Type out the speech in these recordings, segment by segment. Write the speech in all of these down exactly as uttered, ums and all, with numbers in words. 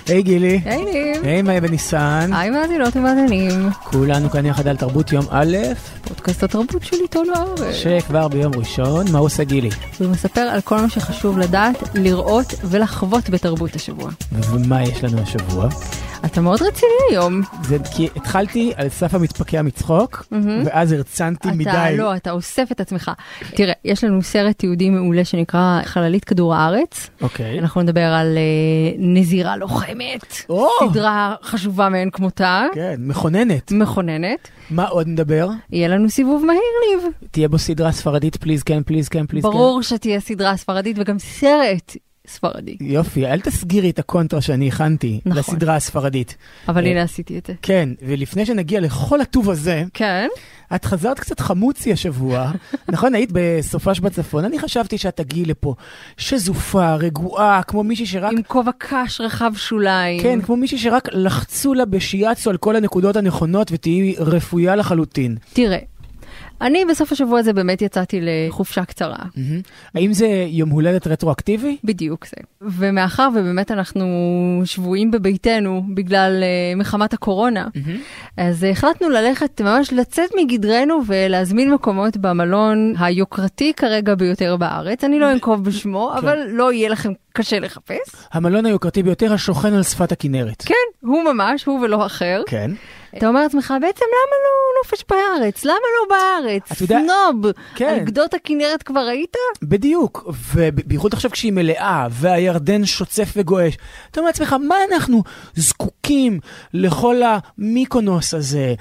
היי גילי. היי ניב. היי מאי בניסן. היי מאזינות ומאזינים. כולנו כאן יחד על תרבות יום א', פודקאסט התרבות של עיתון הארץ. שכבר ביום ראשון, מה עושה גילי? הוא מספר על כל מה שחשוב לדעת, לראות ולחוות בתרבות השבוע. ומה יש לנו השבוע? אתה מאוד רציני היום. זה כי התחלתי על סף המתפקע מצחוק, ואז הרצנתי מדי. אתה לא, אתה אוסף את עצמך. תראה, יש לנו סרט תיעודי מעולה שנקרא חללית כדור הארץ. אוקיי. אנחנו נדבר על נזירה לוחמת. סדרה חשובה מאין כמותה. כן, מכוננת. מכוננת. מה עוד נדבר? יהיה לנו סיבוב מהיר, ניב. תהיה בו סדרה ספרדית, פליז כן, פליז כן, פליז כן. ברור שתהיה סדרה ספרדית וגם סרט ספרדי. יופי, אל תסגירי את הקונטרה שאני הכנתי נכון. לסדרה הספרדית. אבל הנה עשיתי את זה. כן, ולפני שנגיע לכל הטוב הזה, כן. את חזרת קצת חמוצי השבוע, נכון? היית בסופש בצפון, אני חשבתי שאת תגיעי לפה שזופה, רגועה, כמו מישהי שרק... עם כובע קש רחב שוליים. כן, כמו מישהי שרק לחצו לה בשיאצו על כל הנקודות הנכונות ותהיי רפויה לחלוטין. תראה, אני בסוף השבוע הזה באמת יצאתי לחופשה קצרה. האם זה יום הולדת רטרואקטיבי? בדיוק זה. ומאחר ובאמת אנחנו שבועים בביתנו בגלל מחמת הקורונה, אז החלטנו ללכת ממש לצאת מגדרנו ולהזמין מקומות במלון היוקרתי כרגע ביותר בארץ. אני לא אנקוב בשמו, אבל לא יהיה לכם קשה לחפש. המלון היוקרתי ביותר השוכן על שפת הכנרת. כן, הוא ממש, הוא ולא אחר. כן. אתה אומר לעצמך, בעצם למה לא נופש בארץ? למה לא בארץ? סנוב. כן. על גדות הכנרת כבר ראית? בדיוק. ובייחוד עכשיו כשהיא מלאה, והירדן שוצף וגואש. אתה אומר לעצמך, מה אנחנו זקוקים לכל המיקונוס הזה,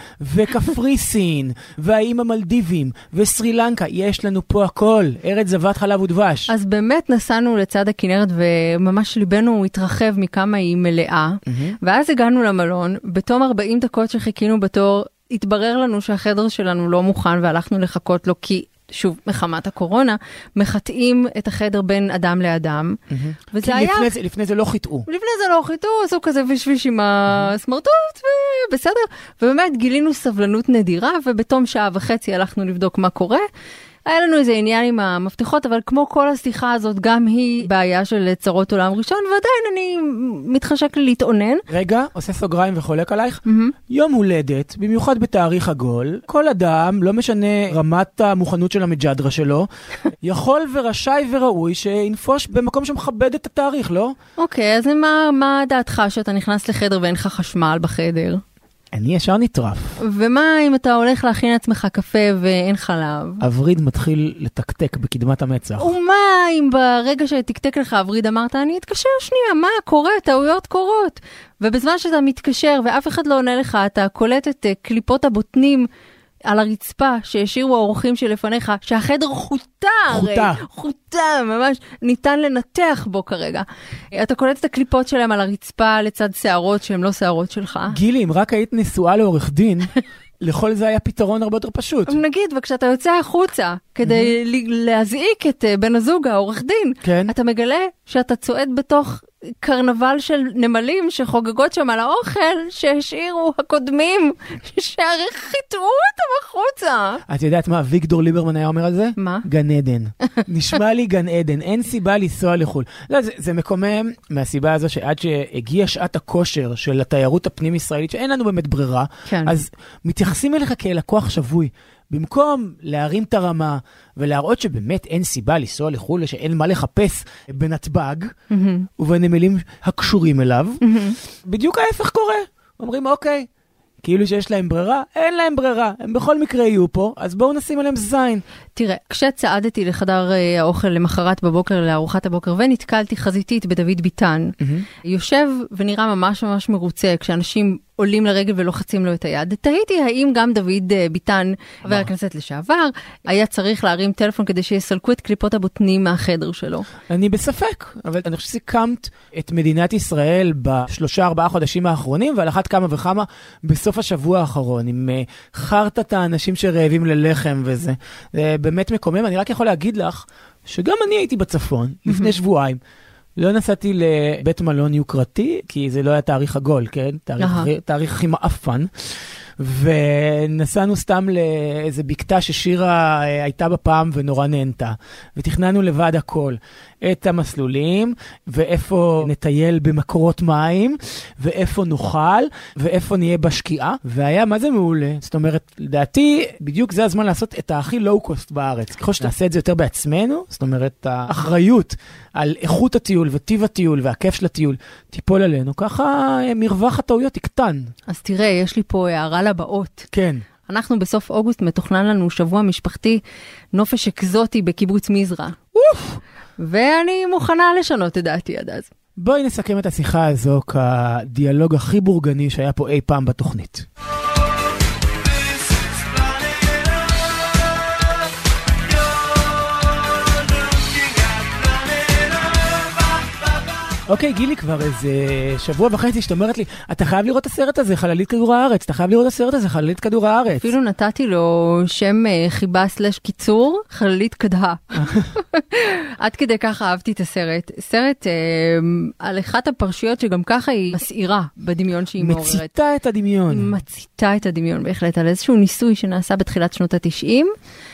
וקפריסין, והאיים המלדיבים, וסרילנקה? יש לנו פה הכל. ארץ זבת חלב ודבש. אז באמת נסענו לצד הכנרת, וממש ליבנו התרחב מכמה היא מלאה. Mm-hmm. ואז הגענו למלון, בתום ארבעים דקות שחיכינו בתור, התברר לנו שהחדר שלנו לא מוכן, והלכנו לחכות לו, כי, שוב, מחמת הקורונה, מחטאים את החדר בין אדם לאדם. Mm-hmm. וזה היה... לפני זה, לפני זה לא חיטאו. לפני זה לא חיטאו, עשו כזה ושביש עם הסמרטוט, ובסדר. ובאמת גילינו סבלנות נדירה, ובתום שעה וחצי הלכנו לבדוק מה קורה. היה לנו איזה עניין עם המפתחות, אבל כמו כל השיחה הזאת, גם היא בעיה של צרות עולם ראשון, ועדיין אני מתחשק לי להתעונן. רגע, עושה סוגריים וחולק עלייך. Mm-hmm. יום הולדת, במיוחד בתאריך עגול, כל אדם, לא משנה רמת המוכנות של המג'דרה שלו, יכול ורשאי וראוי שינפוש במקום שמכבד את התאריך, לא? אוקיי, אז מה, מה דעתך שאתה נכנס לחדר ואין לך חשמל בחדר? אני ישר נטרף. ומה אם אתה הולך להכין עצמך קפה ואין חלב? הווריד מתחיל לתקתק בקדמת המצח. ומה אם ברגע שתקתק לך הווריד אמרת, אני אתקשר שנייה, מה קורה? טעויות קורות. ובזמן שאתה מתקשר ואף אחד לא עונה לך, אתה קולט את קליפות הבוטנים על הרצפה שהשאירו האורחים שלפניך, שהחדר חוטה. חוטה. חוטה, ממש ניתן לנתח בו כרגע. אתה קולט את הקליפות שלהם על הרצפה לצד שערות שהן לא שערות שלך. גילי, אם רק היית נשואה לעורך דין, לכל זה היה פתרון הרבה יותר פשוט. נגיד, וכשאתה יוצא החוצה, כדי להזעיק את בן הזוג, העורך דין, כן. אתה מגלה שאתה צועד בתוך קרנבל של נמלים שחוגגות שם על האוכל שהשאירו הקודמים, שהרי חיתרו אותם החוצה. את יודעת מה ויגדור ליברמן היה אומר על זה? מה? גן עדן. נשמע לי גן עדן, אין סיבה לנסוע לחול. לא, זה, זה מקומם מהסיבה הזו שעד שהגיע שעת הכושר של התיירות הפנים ישראלית, שאין לנו באמת ברירה, כן. אז מתייחסים אליך כלקוח שבוי. במקום להרים את הרמה ולהראות שבאמת אין סיבה לנסוע לחול, שאין מה לחפש בנתב"ג mm-hmm. ובנמלים הקשורים אליו, mm-hmm. בדיוק ההפך קורה. אומרים, אוקיי, כאילו שיש להם ברירה, אין להם ברירה, הם בכל מקרה יהיו פה, אז בואו נשים עליהם זין. תראה, כשצעדתי לחדר האוכל למחרת בבוקר, לארוחת הבוקר, ונתקלתי חזיתית בדוד ביטן, mm-hmm. יושב ונראה ממש ממש מרוצה, כשאנשים עולים לרגל ולוחצים לו את היד. תהיתי האם גם דוד ביטן, חבר הכנסת לשעבר, היה צריך להרים טלפון כדי שיסלקו את קליפות הבוטנים מהחדר שלו. אני בספק, אבל אני חושב שסיכמת את מדינת ישראל בשלושה ארבעה חודשים האחרונים, ועל אחת כמה וכמה בסוף השבוע האחרון, עם חרטת האנשים שרעבים ללחם וזה. זה באמת מקומם. אני רק יכול להגיד לך שגם אני הייתי בצפון לפני שבועיים. לא נסעתי לבית מלון יוקרתי, כי זה לא היה תאריך עגול, כן? תאריך, תאריך הכי מאפן. ונסענו סתם לאיזה בקתה ששירה הייתה בפעם ונורא נהנתה, ותכננו לבד הכל, את המסלולים, ואיפה נטייל במקורות מים, ואיפה נאכל, ואיפה נהיה בשקיעה, והיה מה זה מעולה. זאת אומרת, לדעתי, בדיוק זה הזמן לעשות את הכי לואו-קוסט בארץ. ככל שנעשה את זה יותר בעצמנו, זאת אומרת, האחריות על איכות הטיול וטיב הטיול והכיף של הטיול תיפול עלינו, ככה מרווח הטעויות יקטן. אז תראה, יש לי פה הערה לבאות. כן. אנחנו בסוף אוגוסט מתוכנן לנו שבוע משפחתי, נופש אקזוטי בקיבוץ מזרע. אוף! ואני מוכנה לשנות את דעתי עד אז. בואי נסכם את השיחה הזו כדיאלוג הכי בורגני שהיה פה אי פעם בתוכנית. אוקיי, גילי, כבר איזה שבוע וחצי שאת אומרת לי, אתה חייב לראות את הסרט הזה, חללית כדור הארץ, אתה חייב לראות את הסרט הזה, חללית כדור הארץ. אפילו נתתי לו שם חיבה סלש קיצור, חללית כדה. עד כדי ככה אהבתי את הסרט. סרט אה, על אחת הפרשיות שגם ככה היא מסעירה בדמיון שהיא מעוררת. מציתה את הדמיון. מציתה את הדמיון, בהחלט, על איזשהו ניסוי שנעשה בתחילת שנות ה-תשעים,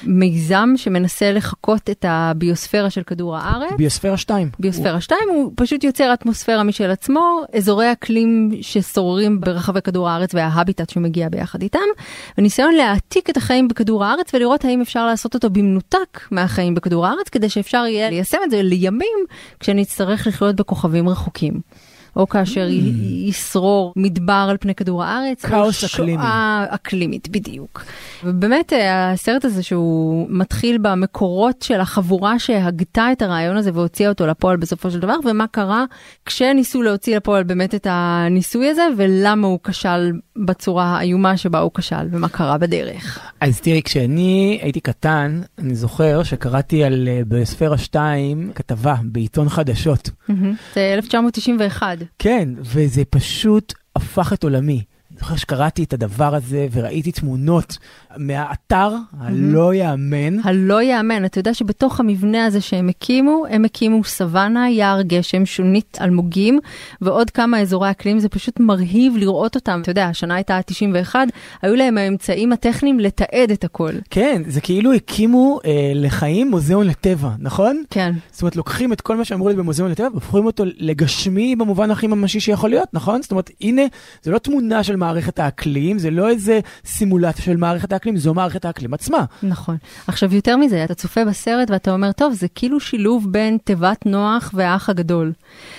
מיזם שמנסה לחקות את הביוספירה של כדור הארץ. ביוספירה שתיים. ביוספירה שתיים, הוא פשוט יוצר אטמוספירה משל עצמו, אזורי אקלים ששוררים ברחבי כדור הארץ וההביטט שמגיע ביחד איתם, וניסיון להעתיק את החיים בכדור הארץ ולראות האם אפשר לעשות אותו במנותק מהחיים בכדור הארץ, כדי שאפשר יהיה ליישם את זה לימים כשנצטרך לחיות בכוכבים רחוקים. או כאשר mm. ישרור מדבר על פני כדור הארץ. כאוס אקלימי. שואה אקלימית, בדיוק. ובאמת, הסרט הזה שהוא מתחיל במקורות של החבורה שהגתה את הרעיון הזה והוציאה אותו לפועל בסופו של דבר, ומה קרה כשניסו להוציא לפועל באמת את הניסוי הזה, ולמה הוא כשל בצורה האיומה שבה הוא כשל, ומה קרה בדרך. אז תראי, כשאני הייתי קטן, אני זוכר שקראתי על ביוספירה שתיים כתבה בעיתון חדשות. זה אלף תשע מאות תשעים ואחת. כן, וזה פשוט הפך את עולמי. אני זוכר שקראתי את הדבר הזה וראיתי תמונות מהאתר הלא יאמן. הלא יאמן. אתה יודע שבתוך המבנה הזה שהם הקימו, הם הקימו סוואנה, יער גשם, שונית אלמוגים, ועוד כמה אזורי אקלים. זה פשוט מרהיב לראות אותם. אתה יודע, השנה הייתה תשעים ואחת, היו להם האמצעים הטכניים לתעד את הכל. כן, זה כאילו הקימו אה, לחיים מוזיאון לטבע, נכון? כן. זאת אומרת, לוקחים את כל מה שאמרו לי במוזיאון לטבע, והופכים אותו לגשמי במובן הכי ממשי שיכול להיות, נכון? זאת אומרת, הנה, זה לא תמונה של מערכת האקלים, זה לא איזה סימולציה של מערכת האקלים, זו מערכת האקלים עצמה. נכון. עכשיו, יותר מזה, אתה צופה בסרט ואתה אומר, טוב, זה כאילו שילוב בין תיבת נוח והאח הגדול.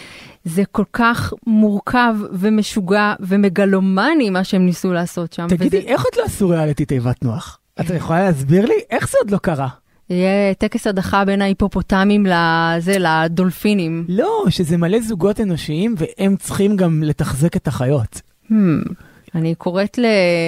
זה כל כך מורכב ומשוגע ומגלומני מה שהם ניסו לעשות שם. תגידי, וזה... איך עוד לא עשו ריאליטי תיבת נוח? אתה יכולה להסביר לי? איך זה עוד לא קרה? יהיה טקס הדחה בין ההיפופוטמים לזה, לדולפינים. לא, שזה מלא זוגות אנושיים והם צריכים גם לתחזק את החיות. Hmm. אני קוראת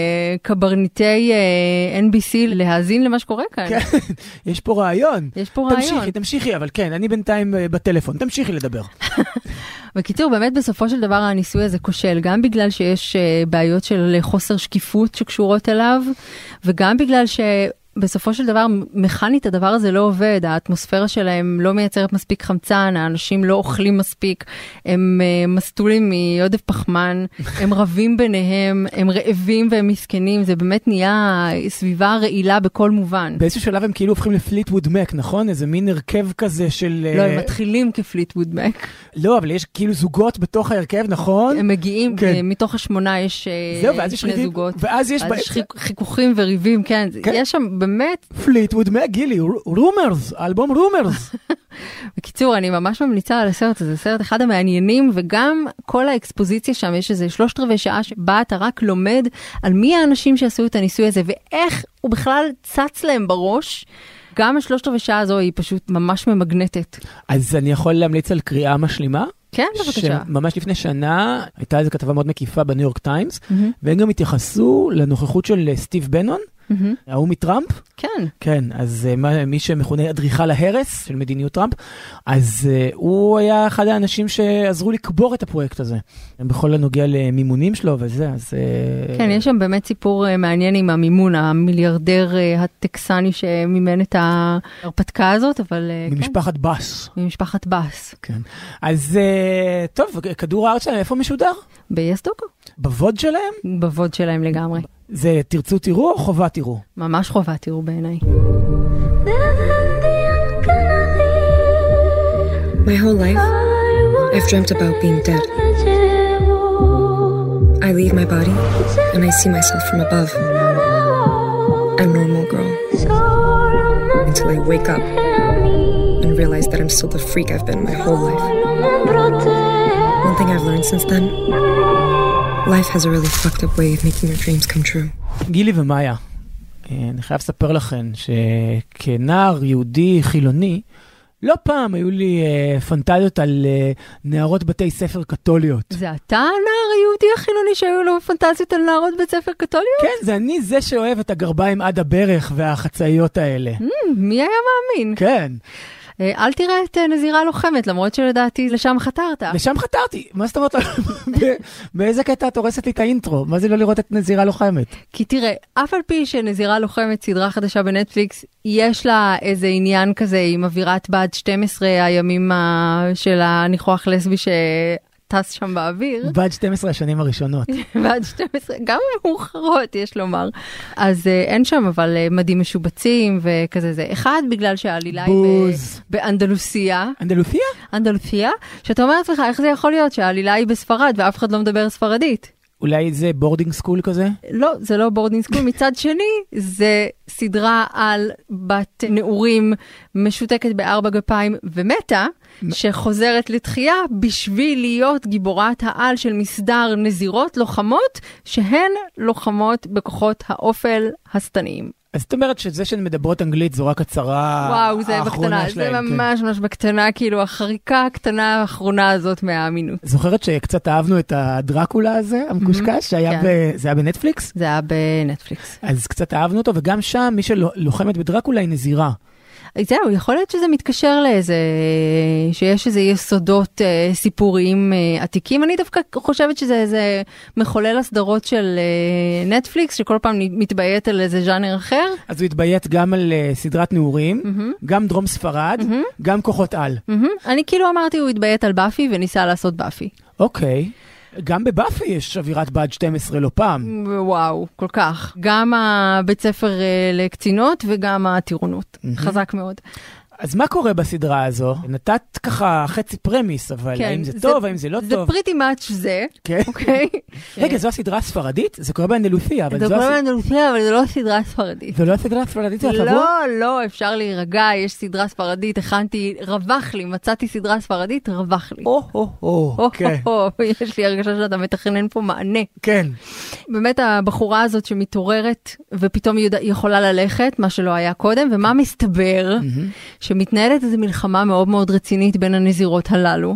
לקברניטי אן בי סי להאזין למה שקורה כאן. כן, יש פה רעיון. יש פה רעיון. תמשיכי, תמשיכי, אבל כן, אני בינתיים בטלפון, תמשיכי לדבר. בקיצור, באמת בסופו של דבר הניסוי הזה כושל, גם בגלל שיש בעיות של חוסר שקיפות שקשורות אליו, וגם בגלל ש... בסופו של דבר, מכנית הדבר הזה לא עובד, האטמוספירה שלהם לא מייצרת מספיק חמצן, האנשים לא אוכלים מספיק, הם uh, מסטולים מעודף פחמן, הם רבים ביניהם, הם רעבים והם מסכנים, זה באמת נהיה סביבה רעילה בכל מובן. באיזשהו שלב הם כאילו הופכים לפליטווד מק, נכון? איזה מין הרכב כזה של... לא, הם מתחילים כפליטווד מק. לא, אבל יש כאילו זוגות בתוך ההרכב, נכון? הם מגיעים, כן. מתוך השמונה יש זהו, ואז יש שני ריבים, זוגות. ואז יש, ואז יש חיכ... חיכוכים וריבים, כן. כן. יש שם באמת... פליטווד מק, גילי, רומרס, אלבום רומרס. בקיצור, אני ממש ממליצה על הסרט הזה, סרט אחד המעניינים, וגם כל האקספוזיציה שם, יש איזה שלושת רבעי שעה שבה אתה רק לומד על מי האנשים שעשו את הניסוי הזה, ואיך הוא בכלל צץ להם בראש. גם השלושת רבעי שעה הזו היא פשוט ממש ממגנטת. אז אני יכול להמליץ על קריאה משלימה? כן, בבקשה. שממש לפני שנה הייתה איזו כתבה מאוד מקיפה בניו יורק טיימס, והם גם התייחסו לנוכחות של סטיב בנון, ההוא מטראמפ? כן. כן, אז מי שמכונה אדריכל ההרס של מדיניות טראמפ, אז הוא היה אחד האנשים שעזרו לקבור את הפרויקט הזה. בכל הנוגע למימונים שלו וזה, אז... כן, יש שם באמת סיפור מעניין עם המימון, המיליארדר הטקסני שמימן את ההרפתקה הזאת, אבל... ממשפחת בס. ממשפחת בס. כן. אז טוב, כדור הארץ שלהם, איפה משודר? ב-יס דוקו. בווד שלהם? בווד שלהם לגמרי. זה תרצו תראו או חובה תראו? ממש חובה תראו בעיניי. My whole life, I've dreamt about being dead. I leave my body, and I see myself from above. A normal girl. Until I wake up and realize that I'm still the freak I've been my whole life. One thing I've learned since then, life has a really fucked up way of making your dreams come true. גילי ומאיה, אני חייב לספר לכם שכנער יהודי חילוני, לא פעם היו לי uh, פנטזיות על uh, נערות בתי ספר קתוליות. זה אתה הנער היהודי החילוני שהיו לו פנטזיות על נערות בית ספר קתוליות? כן, זה אני זה שאוהב את הגרביים עד הברך והחצאיות האלה. Mm, מי היה מאמין? כן. אל תראה את נזירה לוחמת, למרות שלדעתי לשם חתרת. לשם חתרתי. מה זאת אומרת? באיזה קטע את הורסת לי את האינטרו? מה זה לא לראות את נזירה לוחמת? כי תראה, אף על פי שנזירה לוחמת, סדרה חדשה בנטפליקס, יש לה איזה עניין כזה עם אווירת בעד שתים עשרה הימים של הניחוח לסבי ש... טס שם באוויר. בעד שתים עשרה השנים הראשונות. בעד שתים עשרה, גם מאוחרות, יש לומר. אז אין שם, אבל מדים משובצים וכזה זה. אחד, בגלל שהעלילה היא באנדלוסיה. אנדלוסיה? אנדלוסיה, שאתה אומרת לך, איך זה יכול להיות שהעלילה היא בספרד ואף אחד לא מדבר ספרדית? אולי זה בורדינג סקול כזה? לא, זה לא בורדינג סקול. מצד שני, זה סדרה על בת נעורים משותקת בארבע גפיים ומתה, שחוזרת לתחייה בשביל להיות גיבורת העל של מסדר נזירות לוחמות, שהן לוחמות בכוחות האופל הסתניים. אז זאת אומרת שזה שהן מדברות אנגלית זו רק הצהרה וואו, זה בקטנה, זה ממש ממש בקטנה, כאילו החריקה הקטנה האחרונה הזאת מהאמינות. זוכרת שקצת אהבנו את הדרקולה הזה, המקושקש, שהיה זה היה בנטפליקס? זה היה בנטפליקס. אז קצת אהבנו אותו, וגם שם מי שלוחמת בדרקולה היא נזירה. זהו, יכול להיות שזה מתקשר לאיזה, שיש איזה יסודות אה, סיפוריים אה, עתיקים. אני דווקא חושבת שזה איזה מחולל הסדרות של אה, נטפליקס, שכל פעם מתביית על איזה ז'אנר אחר. אז הוא התביית גם על אה, סדרת נעורים, mm-hmm. גם דרום ספרד, mm-hmm. גם כוחות על. Mm-hmm. אני כאילו אמרתי, הוא התביית על באפי וניסה לעשות באפי. אוקיי. גם בבאפי יש אווירת בעד שתים עשרה לא פעם. וואו, כל כך. גם הבית ספר לקצינות וגם הטירונות. Mm-hmm. חזק מאוד. אז מה קורה בסדרה הזו? נתת ככה חצי פרמיס, אבל כן, האם זה, זה טוב, האם זה לא זה טוב? זה פריטי מאץ' זה, כן. אוקיי? רגע, זו הסדרה הספרדית? זה קורה באנדלוסיה, אבל זה זו... קורה באנדלוסיה, אבל זה לא סדרה ספרדית. זה לא הסדרה הספרדית? לא, לא, אפשר להירגע, יש סדרה ספרדית, הכנתי, רווח לי, מצאתי סדרה ספרדית, רווח לי. או, או, או, כן. יש לי הרגשה שאתה מתכנן פה מענה. כן. באמת הבחורה הזאת שמתעוררת, ופתאום היא יכולה ללכת, מה שלא היה קודם, ומה מסתבר? שמתנהלת איזו מלחמה מאוד מאוד רצינית בין הנזירות הללו.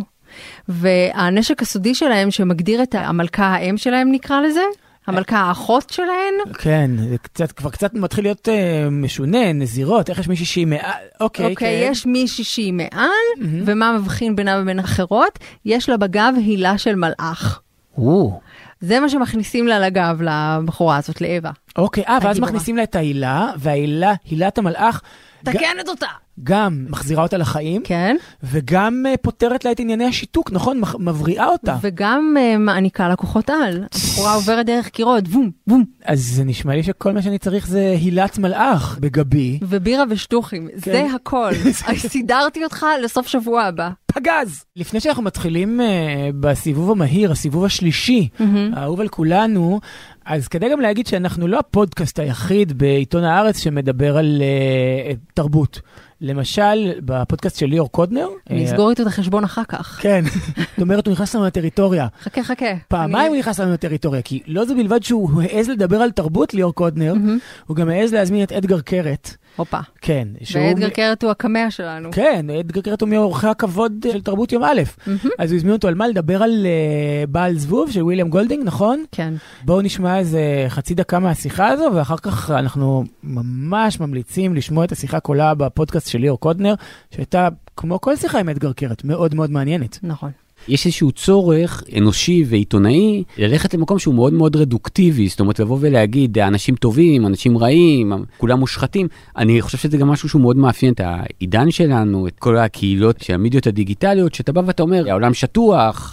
והנשק הסודי שלהם, שמגדיר את המלכה האם שלהם, נקרא לזה, המלכה האחות שלהן. כן, זה קצת, כבר קצת מתחיל להיות uh, משונה, נזירות, איך יש מישהי שהיא מעל, אוקיי, אוקיי, כן. יש מישהי שהיא מעל, mm-hmm. ומה מבחין בינה ובין אחרות? יש לה בגב הילה של מלאך. או. זה מה שמכניסים לה לגב, לבחורה הזאת, לאווה. אוקיי, אה, ואז מכניסים לה את ההילה, וההילה, הילת המלאך, תקנת אותה. גם מחזירה אותה לחיים, כן. וגם uh, פותרת לה את ענייני השיתוק, נכון? מבריאה אותה. וגם uh, מעניקה לקוחות על. הבחורה עוברת דרך קירות, בום, בום. אז זה נשמע לי שכל מה שאני צריך זה הילת מלאך בגבי. ובירה ושטוחים, כן. זה הכל. סידרתי אותך לסוף שבוע הבא. פגז! לפני שאנחנו מתחילים uh, בסיבוב המהיר, הסיבוב השלישי, mm-hmm. האהוב על כולנו, אז כדי גם להגיד שאנחנו לא הפודקאסט היחיד בעיתון הארץ שמדבר על uh, תרבות. למשל, בפודקאסט של ליאור קודנר. נסגור איתו את החשבון אחר כך. כן. זאת אומרת, הוא נכנס לנו לטריטוריה. חכה, חכה. פעמיים הוא נכנס לנו לטריטוריה, כי לא זה בלבד שהוא העז לדבר על תרבות, ליאור קודנר, הוא גם העז להזמין את אדגר קרת. הופה. כן. ואדגר קרת הוא הקמע שלנו. כן, אדגר קרת הוא מאורחי הכבוד של תרבות יום א'. אז הוא הזמין אותו על מה לדבר על בעל זבוב של וויליאם גולדינג, נכון? כן. בואו נשמע איזה חצי דקה מהשיחה הזו, ואחר כך אנחנו ממש ממליצים לשמוע את השיחה כולה בפודקאסט של ליאור קודנר, שהייתה, כמו כל שיחה עם אדגר קרת, מאוד מאוד מעניינת. נכון. יש איזשהו צורך אנושי ועיתונאי ללכת למקום שהוא מאוד מאוד רדוקטיבי, זאת אומרת לבוא ולהגיד אנשים טובים, אנשים רעים, כולם מושחתים. אני חושב שזה גם משהו שהוא מאוד מאפיין את העידן שלנו, את כל הקהילות של המדיות הדיגיטליות, שאתה בא ואתה אומר, העולם שטוח,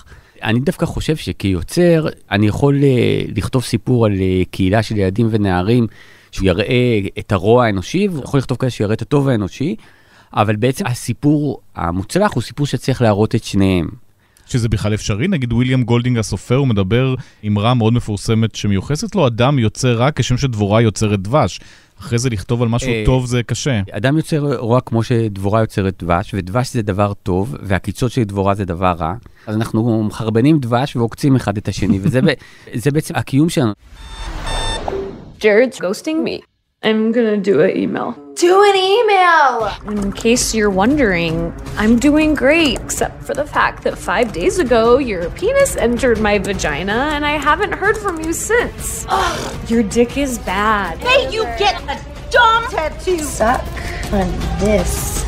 אני דווקא חושב שכיוצר, אני יכול לכתוב סיפור על קהילה של ילדים ונערים, שהוא יראה את הרוע האנושי, ויכול לכתוב כזה שיראה את הטוב האנושי, אבל בעצם הסיפור המוצלח הוא סיפור שצריך להראות את שניהם. שזה בכלל אפשרי, נגיד וויליאם גולדינג הסופר, הוא מדבר אמרה מאוד מפורסמת שמיוחסת לו, אדם יוצר רע כשם שדבורה יוצרת דבש. אחרי זה לכתוב על משהו טוב זה קשה. אדם יוצר רע כמו שדבורה יוצרת דבש, ודבש זה דבר טוב, והקיצות של דבורה זה דבר רע. אז אנחנו מחרבנים דבש ועוקצים אחד את השני, וזה בעצם הקיום שלנו. Jared's ghosting me. I'm gonna do an email. Do an email! In case you're wondering, I'm doing great, except for the fact that five days ago, your penis entered my vagina, and I haven't heard from you since. Ugh, your dick is bad. Hey, you get a dom tattoo! Suck on this.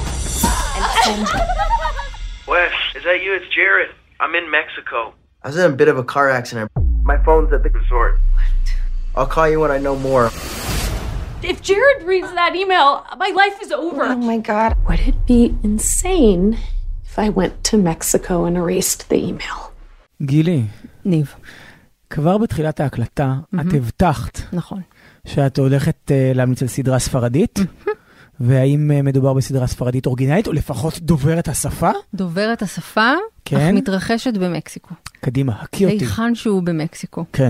Wes, is that you? It's Jared. I'm in Mexico. I was in a bit of a car accident. My phone's at the resort. What? I'll call you when I know more. If Jared reads that email, my life is over. Oh my God. Would it be insane if I went to Mexico and erased the email? גילי. ניב. כבר בתחילת ההקלטה, mm-hmm. את הבטחת. נכון. שאת הולכת uh, להמליץ על סדרה ספרדית. Mm-hmm. והאם uh, מדובר בסדרה ספרדית אורגינלית, או לפחות דוברת השפה? דוברת השפה, כן. אך מתרחשת במקסיקו. קדימה, הכי אותי. היכן שהוא במקסיקו. כן.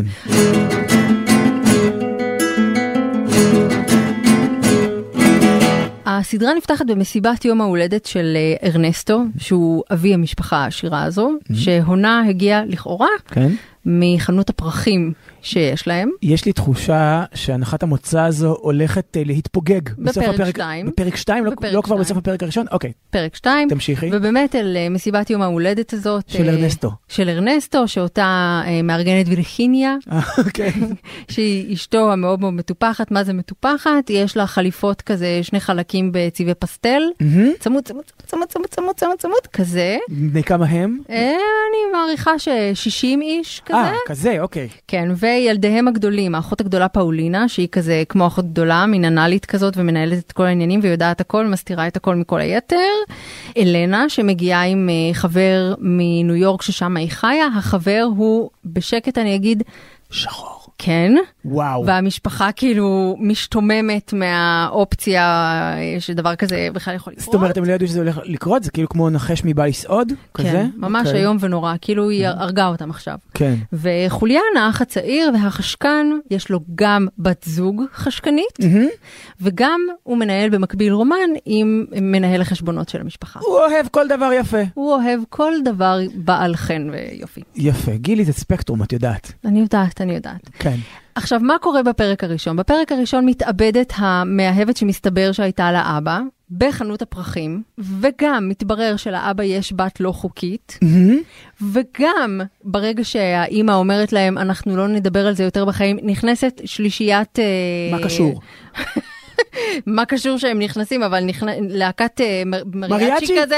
הסדרה נפתחת במסיבת יום ההולדת של ארנסטו, שהוא אבי המשפחה העשירה הזו, mm-hmm. שהונה הגיע לכאורה כן. מחנות הפרחים שיש להם. יש לי תחושה שהנחת המוצא הזו הולכת להתפוגג. בפרק שתיים. בפרק שתיים, לא, לא כבר בסוף הפרק הראשון? אוקיי. פרק שתיים. תמשיכי. ובאמת אל מסיבת יום ההולדת הזאת. של ארנסטו. של ארנסטו, שאותה מארגנת וירג'יניה. אוקיי. שהיא אשתו המאוד מאוד מטופחת. מה זה מטופחת? יש לה חליפות כזה, שני חלקים בצבעי פסטל. צמוד, צמוד, צמוד, צמוד, צמוד, צמוד, צמוד, כזה. בני כמה הם? אני מעריכה ש-שישים איש כזה. אה, כזה, אוקיי. כן, וילדיהם הגדולים, האחות הגדולה פאולינה, שהיא כזה כמו אחות גדולה, מין אנלית כזאת, ומנהלת את כל העניינים, ויודעת הכל, מסתירה את הכל מכל היתר. אלנה, שמגיעה עם חבר מניו יורק, ששם היא חיה, החבר הוא, בשקט אני אגיד, שחור. כן. וואו. והמשפחה כאילו משתוממת מהאופציה שדבר כזה בכלל יכול לקרות. זאת אומרת, הם לא ידעו שזה הולך לקרות? זה כאילו כמו נחש מבא לסעוד? כזה? כן, ממש okay. היום ונורא. כאילו היא הרגה אותם עכשיו. כן. וחוליאן, האח הצעיר והחשקן, יש לו גם בת זוג חשקנית, mm-hmm. וגם הוא מנהל במקביל רומן עם מנהל החשבונות של המשפחה. הוא אוהב כל דבר יפה. הוא אוהב כל דבר בעל חן ויופי. יפה. גילי, זה ספקטרום, את יודעת. אני יודעת, אני יודעת. כן. עכשיו, מה קורה בפרק הראשון? בפרק הראשון מתאבדת המאהבת שמסתבר שהייתה לאבא, בחנות הפרחים, וגם מתברר שלאבא יש בת לא חוקית, mm-hmm. וגם ברגע שהאימא אומרת להם, אנחנו לא נדבר על זה יותר בחיים, נכנסת שלישיית... מה קשור? מה קשור שהם נכנסים, אבל להקת מריאצ'י כזה.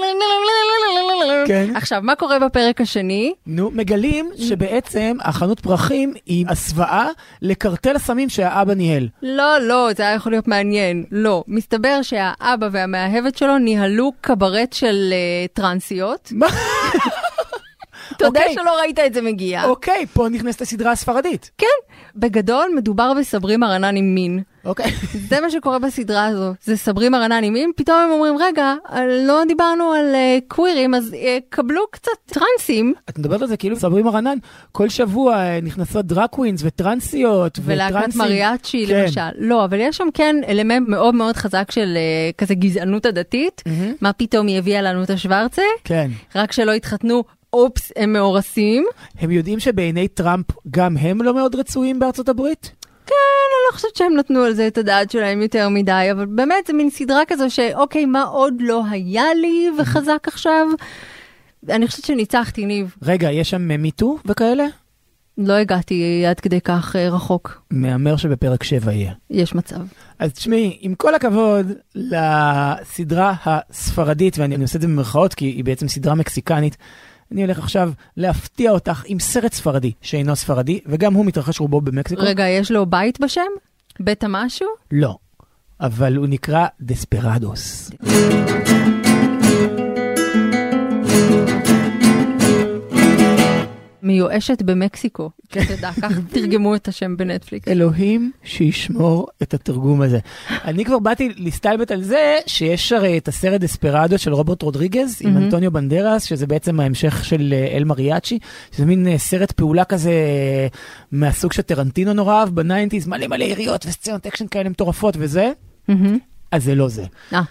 עכשיו, מה קורה בפרק השני? נו, מגלים שבעצם החנות פרחים היא הסוואה לקרטל הסמים שהאבא ניהל. לא, לא, זה היה יכול להיות מעניין. לא, מסתבר שהאבא והמאהבת שלו ניהלו קברט של טרנסיות. מה? אתה יודע שלא ראית את זה מגיע. אוקיי, פה נכנסת הסדרה הספרדית. כן, בגדול מדובר בסברי מרנן עם מין. אוקיי. זה מה שקורה בסדרה הזו. זה סברי מרנן עם מין, פתאום הם אומרים, רגע, לא דיברנו על קווירים, אז קבלו קצת טרנסים. את מדברת על זה כאילו סברי מרנן, כל שבוע נכנסות דרקווינס וטרנסיות וטרנסים. ולהקת מריאצ'י למשל. לא, אבל יש שם כן אלמנט מאוד מאוד חזק של כזה גזענות הדתית. מה פתאום היא הביאה לנו את השוורצה? כן. רק שלא התחתנו אופס, הם מאורסים. הם יודעים שבעיני טראמפ גם הם לא מאוד רצויים בארצות הברית? כן, אני לא חושבת שהם נתנו על זה את הדעת שלהם יותר מדי, אבל באמת זה מין סדרה כזו שאוקיי, מה עוד לא היה לי וחזק עכשיו? אני חושבת שניצחתי, ניב. רגע, יש שם מיטו וכאלה? לא הגעתי עד כדי כך רחוק. מאמר שבפרק שבע יהיה. יש מצב. אז תשמעי, עם כל הכבוד לסדרה הספרדית, ואני עושה את זה במרכאות כי היא בעצם סדרה מקסיקנית, אני הולך עכשיו להפתיע אותך עם סרט ספרדי שאינו ספרדי, וגם הוא מתרחש רובו במקסיקו. רגע, יש לו בית בשם? בית המשהו? לא, אבל הוא נקרא דספרדוס. רועשת במקסיקו. תדע, כך תרגמו את השם בנטפליקס. אלוהים שישמור את התרגום הזה. אני כבר באתי להסתלבט על זה, שיש הרי את הסרט דספרדו של רוברט רודריגז, עם אנטוניו בנדרס, שזה בעצם ההמשך של אל מריאצ'י, שזה מין סרט פעולה כזה, מהסוג שטרנטינו נורא אהב בניינטיז, מלא מלא יריות וסצנות אקשן כאלה מטורפות וזה. אז זה לא זה.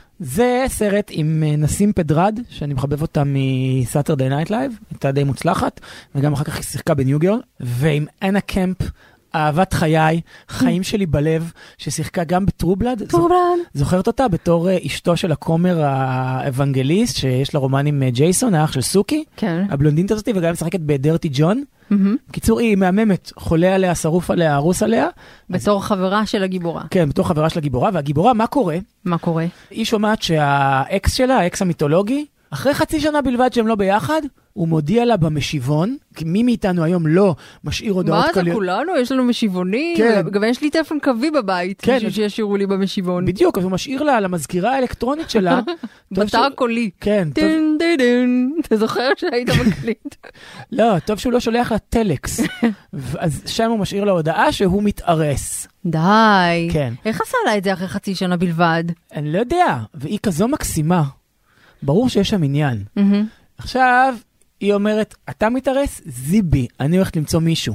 זה סרט עם נסים פדרד, שאני מחבב אותה מסאטרדיי נייט לייב, הייתה די מוצלחת, וגם אחר כך היא שיחקה בניו גרל, ועם אנה קמפ, אהבת חיי, חיים שלי בלב, ששיחקה גם בטרובלד. טרובלד. זוכרת אותה בתור אשתו של הכומר האבנגליסט, שיש לה רומן עם ג'ייסון, האח של סוקי, כן. הבלונדינית הזאת, וגם משחקת בדרטי ג'ון. קיצור, היא מהממת, חולה עליה, שרוף עליה, הרוס עליה. בתור חברה של הגיבורה. כן, בתור חברה של הגיבורה, והגיבורה, מה קורה? מה קורה? היא שומעת שהאקס שלה, האקס המיתולוגי, אחרי חצי שנה בלבד שהם לא ביחד, הוא מודיע לה במשיבון, כי מי מאיתנו היום לא משאיר הודעות קליות. מה זה כולנו? יש לנו משיבונים. כן. גם יש לי טלפון קווי בבית, כן. בשביל שישירו לי במשיבון. בדיוק, אז הוא משאיר לה על המזכירה האלקטרונית שלה. בתא קולי. כן. דין דין דין. אתה זוכר שהיית מקליט? לא, טוב שהוא לא שולח לה טלקס. אז שם הוא משאיר לה הודעה שהוא מתארס. די. כן. איך עשה לה את זה אחרי חצי שנה בלבד? אני לא יודע, והיא כזו מקסימה. ברור שיש שם עניין. עכשיו, היא אומרת, אתה מתארס? זיבי, אני הולכת למצוא מישהו.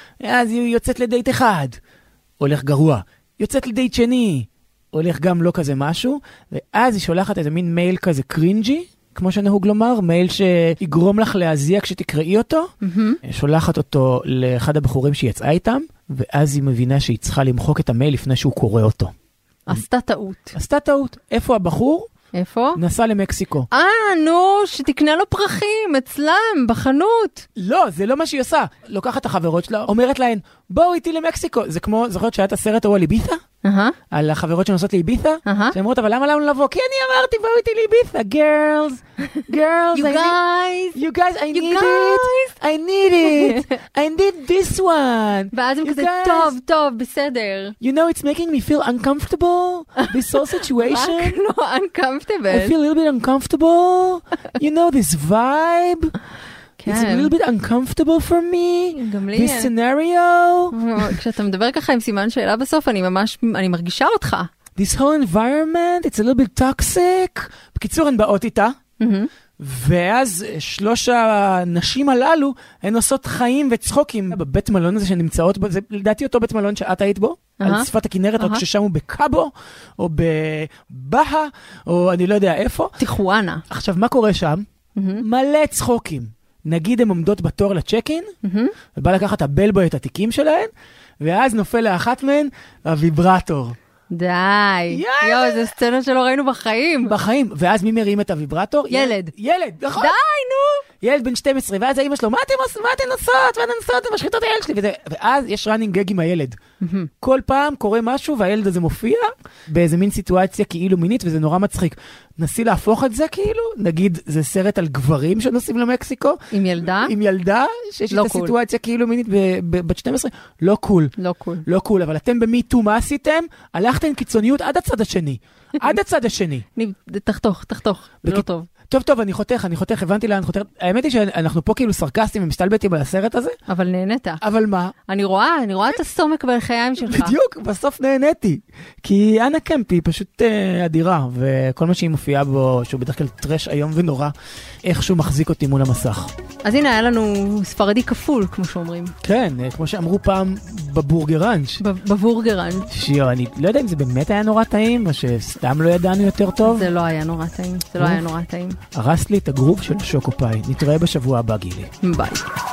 אז היא יוצאת לדייט אחד, הולך גרוע. יוצאת לדייט שני, הולך גם לא כזה משהו, ואז היא שולחת איזה מין מייל כזה קרינג'י, כמו שנהוג לומר, מייל שיגרום לך להזיע כשתקראי אותו, שולחת אותו לאחד הבחורים שהיא יצאה איתם, ואז היא מבינה שהיא צריכה למחוק את המייל לפני שהוא קורא אותו. עשתה טעות. עשתה טעות. איפה הבחור? איפה? נסע למקסיקו. אה, נו, שתקנה לו פרחים, אצלם, בחנות. לא, זה לא מה שהיא עושה. לוקחת את החברות שלה, אומרת להן, בואו איתי למקסיקו. זה כמו, זוכרת שהיה את הסרט ההוא על איבית'ה? אהה. על החברות שנוסעות לאיבית'ה? אהה. שאמרות, אבל למה לנו לבוא? כי אני אמרתי, בואו איתי לאיבית'ה. Girls, girls, you guys, you guys, I need it. I need it. I need this one. ואז הם כזה, טוב, טוב, בסדר. You know, it's making me feel uncomfortable. This whole situation. רק לא uncomfortable. I feel a little bit uncomfortable. You know, this vibe. It's a little bit uncomfortable for me. גם לי. This scenario. כשאתה מדבר ככה עם סימן שאלה בסוף, אני ממש, אני מרגישה אותך. This whole environment, it's a little bit toxic. בקיצור, הן באות איתה. ואז שלוש הנשים הללו, הן עושות חיים וצחוקים. בבית מלון הזה שנמצאות בו, זה לדעתי אותו בית מלון שאת היית בו, על שפת הכנרת, רק ששם הוא בקאבו, או בבאה, או אני לא יודע איפה. טיחואנה. עכשיו, מה קורה שם? מלא צחוקים. נגיד הן עומדות בתור לצ'קין, ובא לקחת הבלבו את התיקים שלהן, ואז נופל לאחת מהן הוויברטור. די. יואו, זו סצנה שלא ראינו בחיים. בחיים. ואז מי מרים את הוויברטור? ילד. ילד, נכון. די, נו. ילד בן שתים עשרה, ואז האמא שלו, מה אתם עושות? מה אתן עושות? ואתן עושות? אתן משחיתות הילד שלי. וזה, ואז יש running gag עם הילד. כל פעם קורה משהו, והילד הזה מופיע באיזה מין סיטואציה כאילו מינית, וזה נורא מצחיק. נסי להפוך את זה כאילו, נגיד, זה סרט על גברים שנוסעים למקסיקו. עם ילדה? עם ילדה, שיש את הסיטואציה כאילו מינית בת שתים עשרה. לא קול. לא קול. לא קול, אבל אתם במיטו, מה עשיתם? הלכתם קיצוניות עד הצד השני. עד הצד השני. תחתוך, תחתוך. זה לא טוב. טוב, טוב, אני חותך, אני חותך, הבנתי לאן חותך. האמת היא שאנחנו פה כאילו סרקסטים ומשתלבטים על הסרט הזה. אבל נהנית. אבל מה? אני רואה, אני רואה את הסומק בלחיים שלך. בדיוק, בסוף נהניתי. כי אנה קמפ היא פשוט אה, אדירה, וכל מה שהיא מופיעה בו, שהוא בדרך כלל טרש היום ונורא, איכשהו מחזיק אותי מול המסך. אז הנה, היה לנו ספרדי כפול, כמו שאומרים. כן, כמו שאמרו פעם בבורגראנץ'. בבורגראנץ'. שיו, אני לא יודע אם זה באמת היה נורא טעים, או שסתם לא ידענו יותר טוב. זה לא היה נורא טעים, זה לא היה נורא טעים. הרס לי את הגרוב של שוקו פאי. נתראה בשבוע הבא, גילי. ביי.